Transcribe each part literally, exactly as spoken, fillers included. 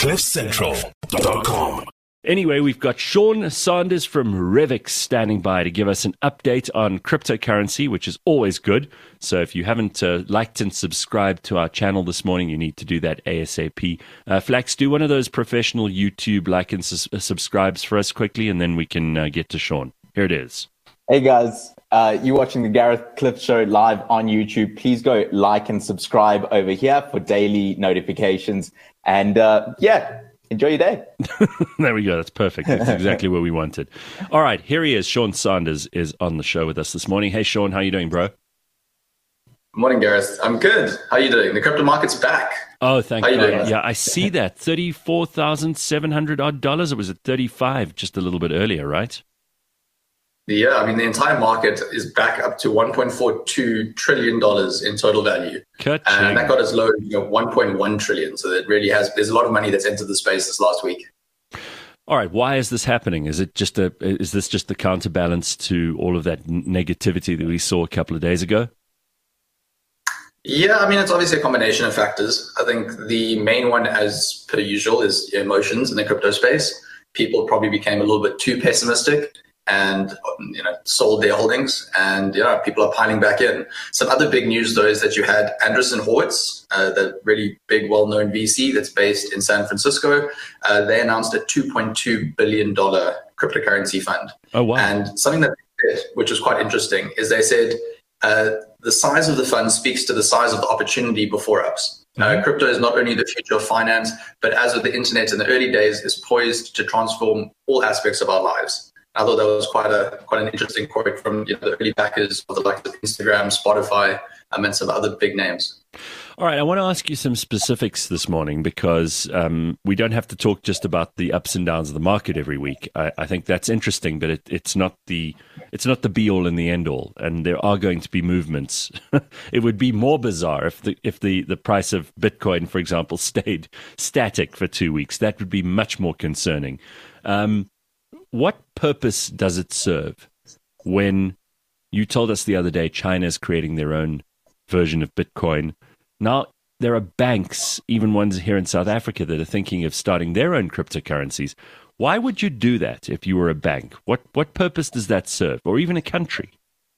cliff central dot com. Anyway, we've got Sean Sanders from Revix standing by to give us an update on cryptocurrency, which is always good. So if you haven't uh, liked and subscribed to our channel this morning, you need to do that ASAP. Uh, Flax, do one of those professional YouTube like and sus- uh, subscribes for us quickly, and then we can uh, get to Sean. Here it is. Hey guys, uh, you're watching the Gareth Cliff Show live on YouTube. Please go like and subscribe over here for daily notifications. And uh, yeah, enjoy your day. There we go. That's perfect. That's exactly what we wanted. All right, here he is. Sean Sanders is on the show with us this morning. Hey, Sean, how are you doing, bro? Good morning, Gareth. I'm good. How are you doing? The crypto market's back. Oh, thank How you God. doing? Yeah, I see that. thirty-four thousand seven hundred odd dollars. It was at thirty-five just a little bit earlier, right? Yeah, I mean, the entire market is back up to one point four two trillion dollars in total value. Ka-ching. And that got as low as you know, one point one trillion. So it really has, there's a lot of money that's entered the space this last week. All right, why is this happening? Is it just a is this just the counterbalance to all of that n- negativity that we saw a couple of days ago? Yeah, I mean, it's obviously a combination of factors. I think the main one, as per usual, is emotions in the crypto space. People probably became a little bit too pessimistic and you know sold their holdings, and you know people are piling back in. Some other big news though is that you had Andreessen Horowitz, uh, the really big, well-known V C that's based in San Francisco. Uh, they announced a two point two billion dollars cryptocurrency fund. Oh wow! And something that they did, which was quite interesting, is they said uh, the size of the fund speaks to the size of the opportunity before us. Mm-hmm. Uh, crypto is not only the future of finance, but as with the internet in the early days, is poised to transform all aspects of our lives. I thought that was quite a quite an interesting quote from you know, the early backers of the likes of Instagram, Spotify, um, and some other big names. All right, I want to ask you some specifics this morning because um, we don't have to talk just about the ups and downs of the market every week. I, I think that's interesting, but it, it's not the it's not the be all and the end all. And there are going to be movements. It would be more bizarre if the if the, the price of Bitcoin, for example, stayed static for two weeks. That would be much more concerning. Um, What purpose does it serve when you told us the other day China is creating their own version of Bitcoin? Now, there are banks, even ones here in South Africa, that are thinking of starting their own cryptocurrencies. Why would you do that if you were a bank? What what purpose does that serve, or even a country?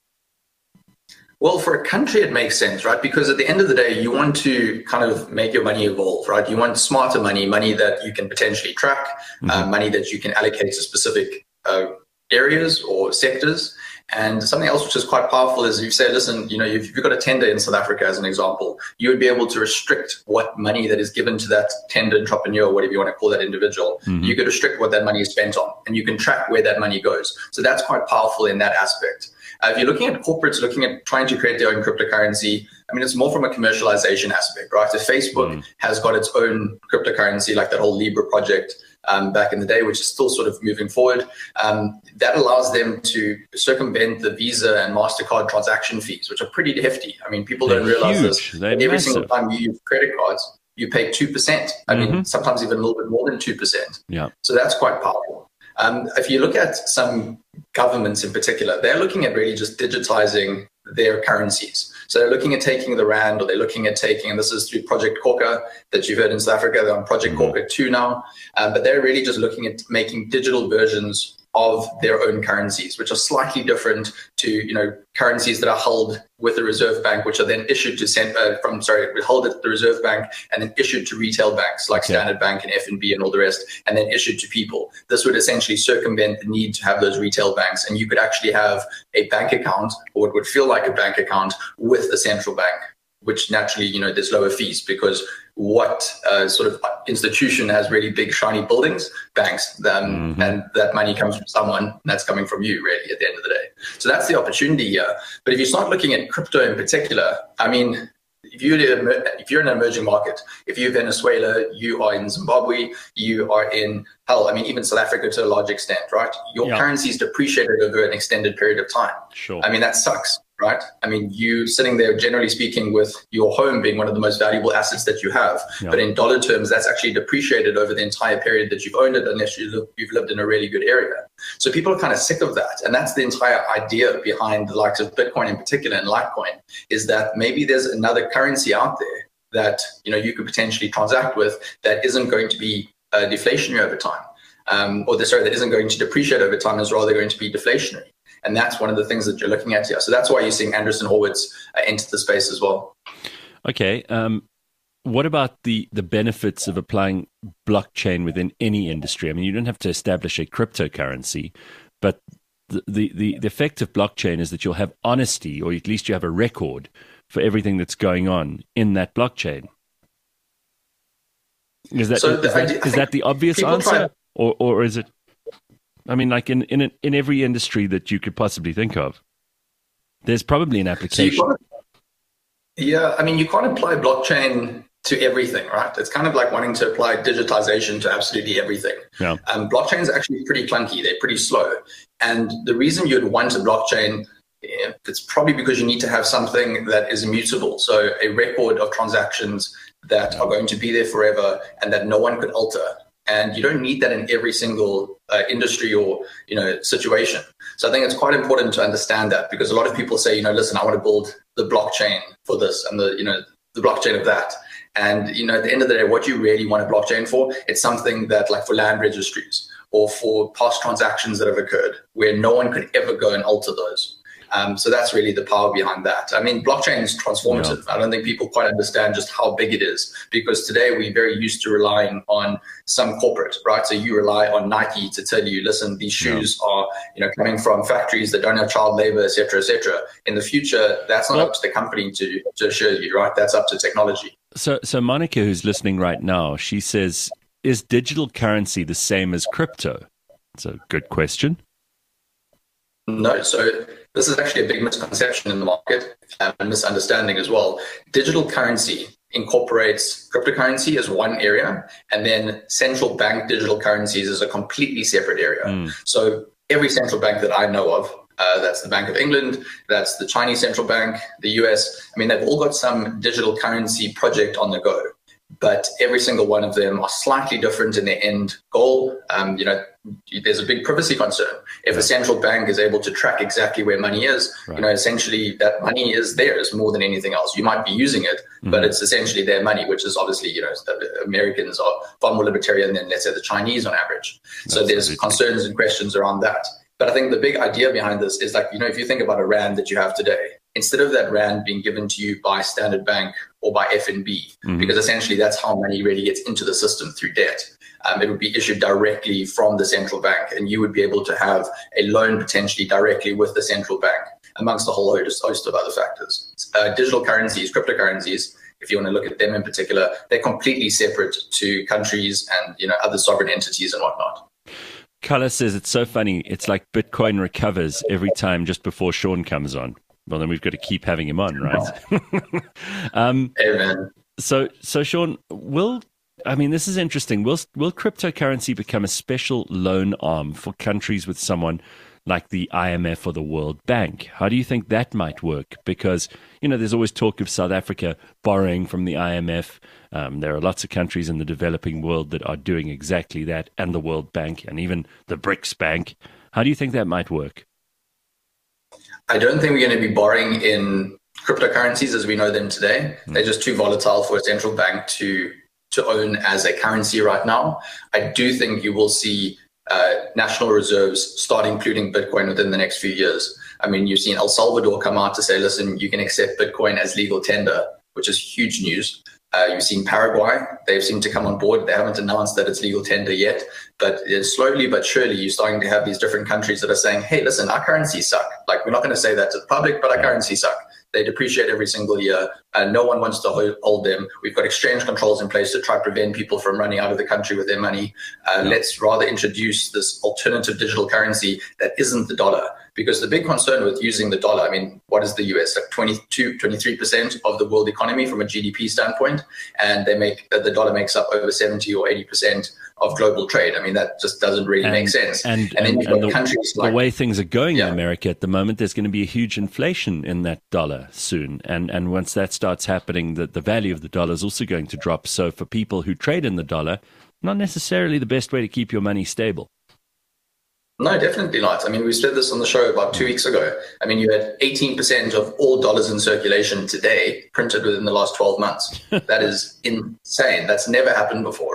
Well, for a country, it makes sense, right? Because at the end of the day, you want to kind of make your money evolve, right? You want smarter money, money that you can potentially track, mm-hmm. uh, money that you can allocate to specific uh, areas or sectors. And something else which is quite powerful is you say, listen, you know, if you've got a tender in South Africa, as an example, you would be able to restrict what money that is given to that tender entrepreneur, whatever you want to call that individual. Mm-hmm. You could restrict what that money is spent on, and you can track where that money goes. So that's quite powerful in that aspect. Uh, if you're looking at corporates looking at trying to create their own cryptocurrency, I mean, it's more from a commercialization aspect, right? If Facebook mm. has got its own cryptocurrency, like that whole Libra project um, back in the day, which is still sort of moving forward, um, that allows them to circumvent the Visa and MasterCard transaction fees, which are pretty hefty. I mean, people They're don't realize huge. this. They're Every massive. single time you use credit cards, you pay two percent. I Mm-hmm. mean, sometimes even a little bit more than two percent. Yeah. So that's quite powerful. Um, if you look at some governments in particular, they're looking at really just digitizing their currencies. So they're looking at taking the rand, or they're looking at taking, and this is through Project Korka that you've heard in South Africa. They're on Project mm-hmm. Korka two now, um, but they're really just looking at making digital versions of their own currencies, which are slightly different to, you know, currencies that are held with the Reserve Bank, which are then issued to send uh, from, sorry, held at the Reserve Bank and then issued to retail banks like okay. Standard Bank and F N B and all the rest, and then issued to people. This would essentially circumvent the need to have those retail banks, and you could actually have a bank account, or what would feel like a bank account, with the central bank, which naturally, you know, there's lower fees because what uh, sort of institution has really big, shiny buildings? Banks. Um, mm-hmm. And that money comes from someone, and that's coming from you, really, at the end of the day. So that's the opportunity here. But if you start looking at crypto in particular, I mean, if you're, if you're in an emerging market, if you're Venezuela, you are in Zimbabwe, you are in, hell, I mean, even South Africa to a large extent, right? Your yeah. currency is depreciated over an extended period of time. Sure. I mean, that sucks. Right? I mean, you sitting there, generally speaking, with your home being one of the most valuable assets that you have. Yeah. But in dollar terms, that's actually depreciated over the entire period that you've owned it, unless you live, you've lived in a really good area. So people are kind of sick of that. And that's the entire idea behind the likes of Bitcoin in particular and Litecoin, is that maybe there's another currency out there that, you know, you could potentially transact with that isn't going to be uh, deflationary over time. Um, or the, sorry, that isn't going to depreciate over time, is rather going to be deflationary. And that's one of the things that you're looking at here. So that's why you're seeing Andreessen Horowitz uh, enter the space as well. Okay. Um, what about the, the benefits of applying blockchain within any industry? I mean, you don't have to establish a cryptocurrency, but the, the, the, the effect of blockchain is that you'll have honesty, or at least you have a record for everything that's going on in that blockchain. Is that, so is, the, that, I, is that the obvious answer? Try- Or, or is it? I mean, like in in in every industry that you could possibly think of, there's probably an application. So yeah, I mean, you can't apply blockchain to everything, right? It's kind of like wanting to apply digitization to absolutely everything. Yeah. Um, blockchain is actually pretty clunky. They're pretty slow, and the reason you'd want a blockchain, it's probably because you need to have something that is immutable. So a record of transactions that are going to be there forever and that no one could alter. And you don't need that in every single uh, industry or, you know, situation. So I think it's quite important to understand that, because a lot of people say, you know, listen, I want to build the blockchain for this and the, you know, the blockchain of that. And, you know, at the end of the day, what you really want a blockchain for, it's something that, like for land registries or for past transactions that have occurred where no one could ever go and alter those. Um, so that's really the power behind that. I mean, blockchain is transformative. Yeah. I don't think people quite understand just how big it is, because today we're very used to relying on some corporate, right? So you rely on Nike to tell you, listen, these shoes yeah. are, you know, coming from factories that don't have child labor, et cetera, et cetera. In the future, that's not well, up to the company to, to assure you, right? That's up to technology. So, so Monica, who's listening right now, she says, is digital currency the same as crypto? It's a good question. No. So this is actually a big misconception in the market um, and misunderstanding as well. Digital currency incorporates cryptocurrency as one area, and then central bank digital currencies is a completely separate area. Mm. So every central bank that I know of, uh, that's the Bank of England, that's the Chinese central bank, the U S, I mean, they've all got some digital currency project on the go, but every single one of them are slightly different in their end goal. Um, you know, there's a big privacy concern. If a central bank is able to track exactly where money is, right. you know, essentially that money is theirs more than anything else. You might be using it, mm-hmm. but it's essentially their money, which is obviously, you know, Americans are far more libertarian than, let's say, the Chinese on average. That's so there's concerns and questions around that. But I think the big idea behind this is, like, you know, if you think about a rand that you have today, instead of that rand being given to you by Standard Bank or by F N B, mm-hmm. because essentially that's how money really gets into the system through debt. Um, it would be issued directly from the central bank, and you would be able to have a loan potentially directly with the central bank, amongst a whole host of other factors. Uh, digital currencies, cryptocurrencies, if you want to look at them in particular, they're completely separate to countries and, you know, other sovereign entities and whatnot. Carla says it's so funny. It's like Bitcoin recovers every time just before Sean comes on. Well, then we've got to keep having him on, right? um, Amen. So, so Sean, will I mean, this is interesting. Will will cryptocurrency become a special loan arm for countries with someone like the I M F or the World Bank? How do you think that might work? Because, you know, there's always talk of South Africa borrowing from the I M F. Um, there are lots of countries in the developing world that are doing exactly that, and the World Bank, and even the BRICS Bank. How do you think that might work? I don't think we're going to be borrowing in cryptocurrencies as we know them today. Mm. They're just too volatile for a central bank to to own as a currency right now. I do think you will see uh, national reserves start including Bitcoin within the next few years. I mean, you've seen El Salvador come out to say, listen, you can accept Bitcoin as legal tender, which is huge news. Uh, you've seen Paraguay, they've seemed to come on board. They haven't announced that it's legal tender yet, but slowly but surely you're starting to have these different countries that are saying, hey, listen, our currencies suck. Like, we're not going to say that to the public, but our currencies suck. They depreciate every single year, and no one wants to hold them. We've got exchange controls in place to try to prevent people from running out of the country with their money. Uh, yeah. Let's rather introduce this alternative digital currency that isn't the dollar. Because the big concern with using the dollar, I mean, what is the U S? Like twenty-two, twenty-three percent of the world economy from a G D P standpoint, and they make the dollar makes up over seventy or eighty percent of global trade. I mean, that just doesn't really and, make sense. And, and, and then you've got the, countries like, the way things are going yeah. in America at the moment, there's going to be a huge inflation in that dollar soon. And and once that starts happening, the, the value of the dollar is also going to drop. So for people who trade in the dollar, not necessarily the best way to keep your money stable. No, definitely not. I mean, we said this on the show about two weeks ago. I mean, you had eighteen percent of all dollars in circulation today printed within the last twelve months. That is insane. That's never happened before, right?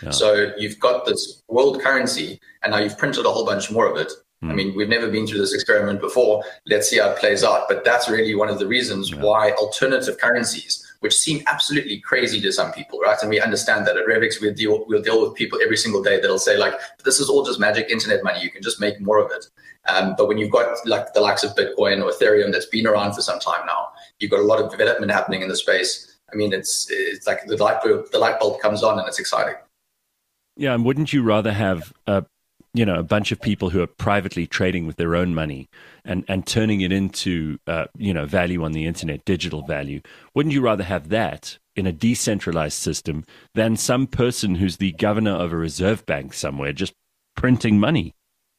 Yeah. So you've got this world currency, and now you've printed a whole bunch more of it. Mm. I mean, we've never been through this experiment before. Let's see how it plays out. But that's really one of the reasons Yeah. why alternative currencies, which seem absolutely crazy to some people, right? And we understand that at Revix, we'll deal, we'll deal with people every single day that'll say, like, this is all just magic internet money. You can just make more of it. Um, but when you've got like the likes of Bitcoin or Ethereum that's been around for some time now, you've got a lot of development happening in the space. I mean, it's it's like the light bulb, the light bulb comes on and it's exciting. Yeah, and wouldn't you rather have a, you know, a bunch of people who are privately trading with their own money and, and turning it into, uh, you know, value on the internet, digital value? Wouldn't you rather have that in a decentralized system than some person who's the governor of a reserve bank somewhere just printing money?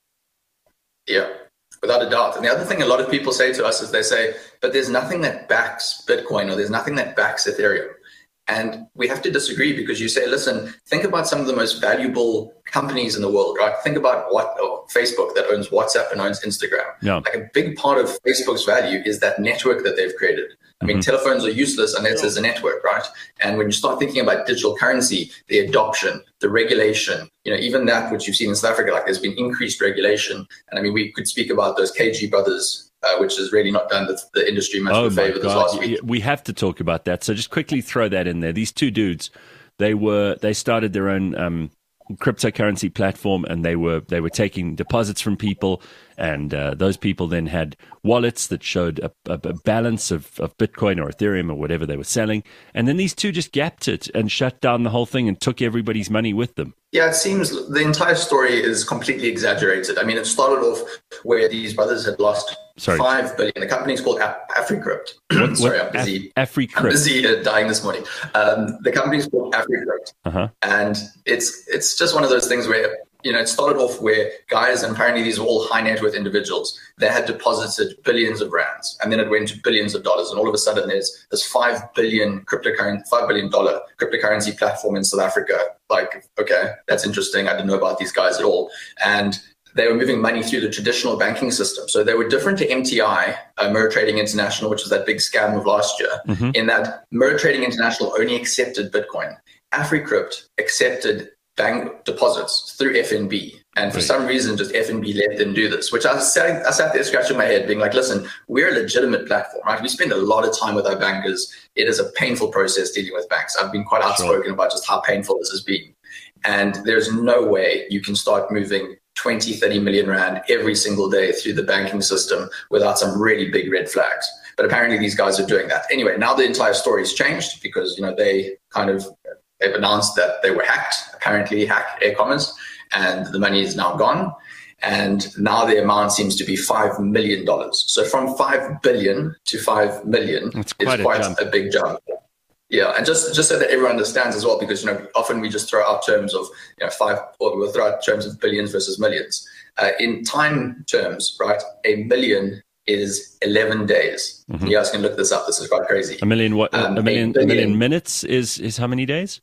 Yeah, without a doubt. And the other thing a lot of people say to us is they say, but there's nothing that backs Bitcoin or there's nothing that backs Ethereum. And we have to disagree because you say, listen, think about some of the most valuable companies in the world, right? Think about what oh, Facebook that owns WhatsApp and owns Instagram. Yeah. Like a big part of Facebook's value is that network that they've created. I mean, mm-hmm. telephones are useless unless there's a network, right? And when you start thinking about digital currency, the adoption, the regulation, you know, even that which you've seen in South Africa, like there's been increased regulation. And I mean, we could speak about those K G brothers, Uh, which has really not done the, the industry much oh of a favor this last week. We have to talk about that. So just quickly throw that in there. These two dudes, they were they started their own um, cryptocurrency platform, and they were they were taking deposits from people, and uh, those people then had wallets that showed a, a, a balance of, of Bitcoin or Ethereum or whatever they were selling. And then these two just gapped it and shut down the whole thing and took everybody's money with them. Yeah, it seems the entire story is completely exaggerated. I mean, it started off where these brothers had lost Sorry. five billion. The company's called Af- AfriCrypt. What, Sorry, what? I'm busy. Af- AfriCrypt. I'm busy uh, dying this morning. Um, the company's called AfriCrypt, uh-huh. and it's it's just one of those things where, you know, it started off where guys, and apparently these were all high net worth individuals, they had deposited billions of rands, and then it went to billions of dollars, and all of a sudden there's this five billion cryptocurrency, five billion dollar cryptocurrency platform in South Africa. Like, okay, that's interesting. I didn't know about these guys at all, and they were moving money through the traditional banking system. So they were different to M T I, uh, Mirror Trading International, which was that big scam of last year, mm-hmm. in that Mirror Trading International only accepted Bitcoin. AfriCrypt accepted bank deposits through F N B. And for right. some reason, just F N B let them do this, which I sat, I sat there scratching my head being like, listen, we're a legitimate platform, right? We spend a lot of time with our bankers. It is a painful process dealing with banks. I've been quite outspoken sure. about just how painful this has been. And there's no way you can start moving twenty, thirty million rand every single day through the banking system without some really big red flags. But apparently these guys are doing that. Anyway, now the entire story's changed because, you know, they kind of, they've announced that they were hacked, apparently hacked air commas, and the money is now gone. And now the amount seems to be five million dollars. So from five billion to five million That's is quite, a, quite jump. a big jump. Yeah, and just, just so that everyone understands as well, because, you know, often we just throw out terms of, you know, five, or we'll throw out terms of billions versus millions. Uh, in time terms, right, a million is eleven days. Mm-hmm. You guys can look this up. This is quite crazy. A million what? Um, a, million, a, billion, a million minutes is, is how many days?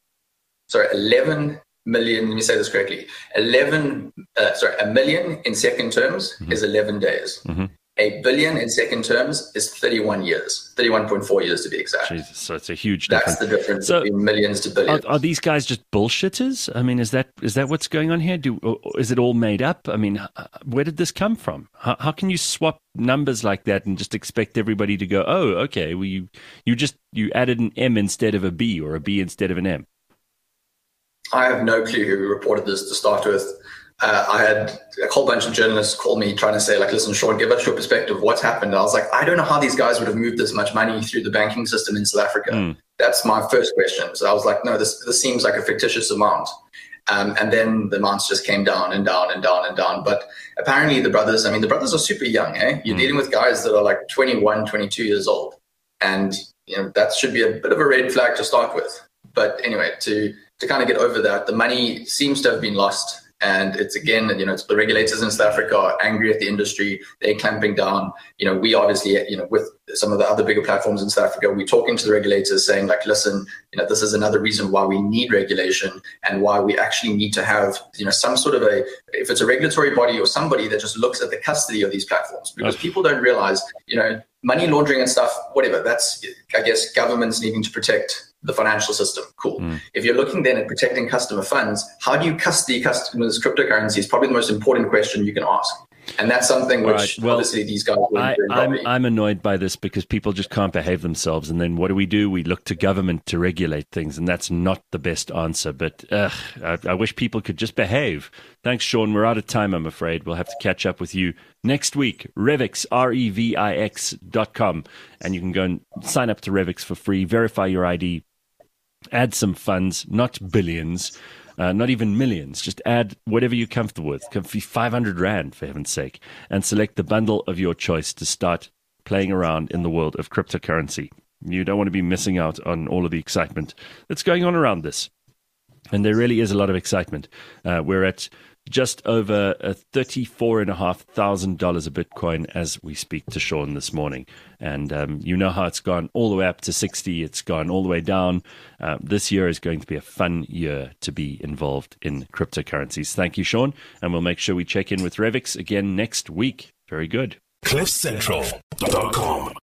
Sorry, eleven million, let me say this correctly. eleven, uh, sorry, a million in second terms mm-hmm. is eleven days. Mm-hmm. A billion in second terms is thirty-one years, thirty-one point four years to be exact. Jesus, so it's a huge difference. That's the difference so between millions to billions. Are, are these guys just bullshitters? I mean, is that is that what's going on here? Do is it all made up? I mean, where did this come from? How, how can you swap numbers like that and just expect everybody to go, oh, okay, well, you you just you added an M instead of a B or a B instead of an M? I have no clue who reported this to start with. Uh, I had a whole bunch of journalists call me trying to say, like, listen, Sean, give us your perspective of what's happened. And I was like, I don't know how these guys would have moved this much money through the banking system in South Africa. Mm. That's my first question. So I was like, no, this this seems like a fictitious amount. Um, and then the amounts just came down and down and down and down. But apparently the brothers, I mean, the brothers are super young, eh? You're mm. dealing with guys that are like twenty-one, twenty-two years old. And, you know, that should be a bit of a red flag to start with. But anyway, to to kind of get over that, the money seems to have been lost. And it's, again, you know, it's the regulators in South Africa are angry at the industry. They're clamping down. You know, we obviously, you know, with some of the other bigger platforms in South Africa, we're talking to the regulators saying, like, listen, you know, this is another reason why we need regulation and why we actually need to have, you know, some sort of a, if it's a regulatory body or somebody that just looks at the custody of these platforms, because people don't realize, you know, money laundering and stuff, whatever, that's, I guess, governments needing to protect the financial system. Cool. Mm. If you're looking then at protecting customer funds, how do you custody customers' cryptocurrency is probably the most important question you can ask. And that's something which right. well, obviously these guys will I, I'm, I'm annoyed by this because people just can't behave themselves. And then what do we do? We look to government to regulate things. And that's not the best answer. But uh, I, I wish people could just behave. Thanks, Sean. We're out of time, I'm afraid. We'll have to catch up with you next week. Revix, R E V I X dot com. And you can go and sign up to Revix for free, verify your I D, add some funds, not billions. Uh, not even millions. Just add whatever you're comfortable with. Could be five hundred rand, for heaven's sake. And select the bundle of your choice to start playing around in the world of cryptocurrency. You don't want to be missing out on all of the excitement that's going on around this. And there really is a lot of excitement. Uh, we're at just over uh, thirty-four thousand five hundred dollars a Bitcoin as we speak to Sean this morning. And um, you know how it's gone all the way up to sixty. It's gone all the way down. Uh, this year is going to be a fun year to be involved in cryptocurrencies. Thank you, Sean. And we'll make sure we check in with Revix again next week. Very good. cliff central dot com